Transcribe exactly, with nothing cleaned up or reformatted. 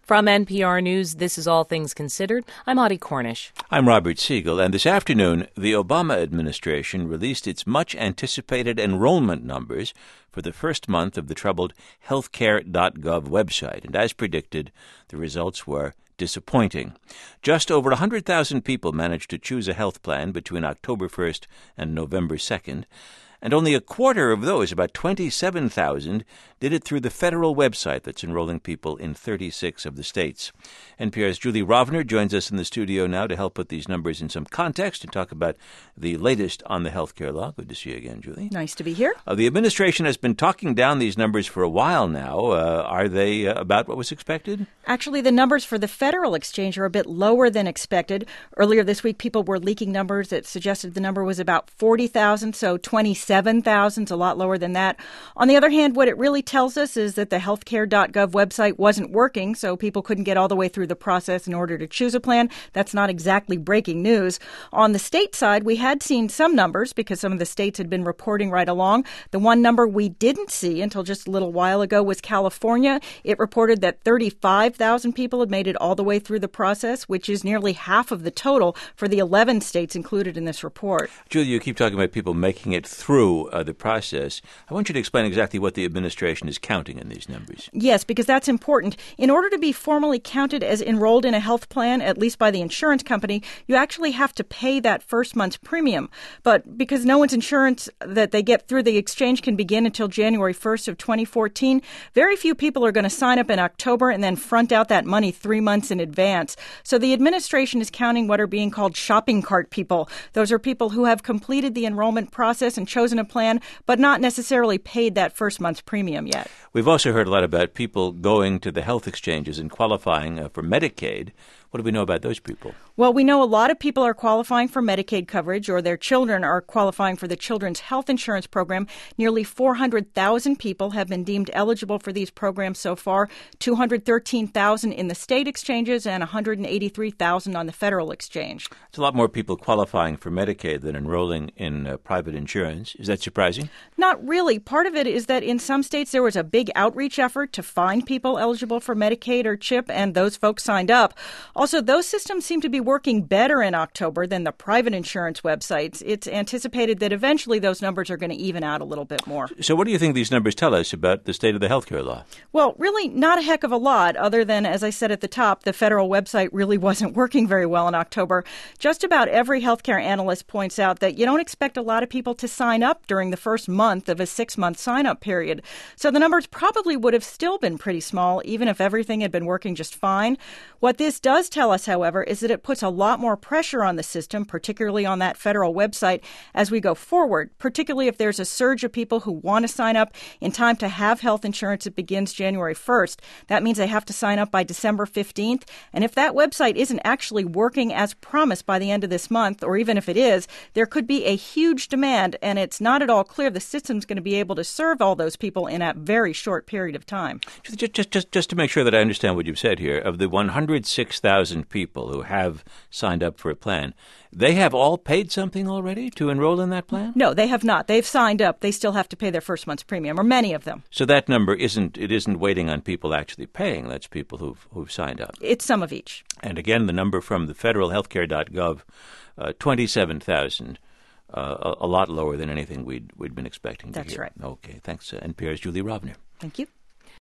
From N P R News, this is All Things Considered. I'm Audie Cornish. I'm Robert Siegel, and this afternoon, the Obama administration released its much-anticipated enrollment numbers for the first month of the troubled healthcare dot gov website. And as predicted, the results were disappointing. Just over one hundred thousand people managed to choose a health plan between October first and November second. And only a quarter of those, about twenty-seven thousand, did it through the federal website that's enrolling people in thirty-six of the states. N P R's Julie Rovner joins us in the studio now to help put these numbers in some context and talk about the latest on the healthcare law. Good to see you again, Julie. Nice to be here. Uh, the administration has been talking down these numbers for a while now. Uh, are they uh, about what was expected? Actually, the numbers for the federal exchange are a bit lower than expected. Earlier this week, people were leaking numbers that suggested the number was about forty thousand, so twenty-seven thousand is a lot lower than that. On the other hand, what it really tells us is that the healthcare dot gov website wasn't working, so people couldn't get all the way through the process in order to choose a plan. That's not exactly breaking news. On the state side, we had seen some numbers because some of the states had been reporting right along. The one number we didn't see until just a little while ago was California. It reported that thirty-five thousand people had made it all the way through the process, which is nearly half of the total for the eleven states included in this report. Julie, you keep talking about people making it through uh, the process. I want you to explain exactly what the administration is counting in these numbers. Yes, because that's important. In order to be formally counted as enrolled in a health plan, at least by the insurance company, you actually have to pay that first month's premium. But because no one's insurance that they get through the exchange can begin until January first of twenty fourteen, very few people are going to sign up in October and then front out that money three months in advance. So the administration is counting what are being called shopping cart people. Those are people who have completed the enrollment process and chosen a plan, but not necessarily paid that first month's premium yet. We've also heard a lot about people going to the health exchanges and qualifying uh, for Medicaid. What do we know about those people? Well, we know a lot of people are qualifying for Medicaid coverage, or their children are qualifying for the Children's Health Insurance Program. Nearly four hundred thousand people have been deemed eligible for these programs so far, two hundred thirteen thousand in the state exchanges and one hundred eighty-three thousand on the federal exchange. It's a lot more people qualifying for Medicaid than enrolling in uh, private insurance. Is that surprising? Not really. Part of it is that in some states there was a big outreach effort to find people eligible for Medicaid or CHIP, and those folks signed up. Also, those systems seem to be working better in October than the private insurance websites. It's anticipated that eventually those numbers are going to even out a little bit more. So what do you think these numbers tell us about the state of the healthcare law? Well, really not a heck of a lot, other than, as I said at the top, the federal website really wasn't working very well in October. Just about every healthcare analyst points out that you don't expect a lot of people to sign up during the first month of a six-month sign-up period. So the numbers probably would have still been pretty small, even if everything had been working just fine. What this does tell us, however, is that it puts a lot more pressure on the system, particularly on that federal website, as we go forward, particularly if there's a surge of people who want to sign up in time to have health insurance that begins January first. That means they have to sign up by December fifteenth. And if that website isn't actually working as promised by the end of this month, or even if it is, there could be a huge demand, and it's not at all clear the system's going to be able to serve all those people in a very short period of time. Just, just, just, just to make sure that I understand what you've said here, of the one hundred six thousand people who have signed up for a plan, they have all paid something already to enroll in that plan? No, they have not. They've signed up. They still have to pay their first month's premium, or many of them. So that number isn't, it isn't waiting on people actually paying. That's people who've, who've signed up. It's some of each. And again, the number from the federal healthcare dot gov, uh, twenty-seven thousand, uh, a, a lot lower than anything we'd, we'd been expecting to That's hear. right. Okay, thanks. Uh, N P R's Julie Rovner. Thank you.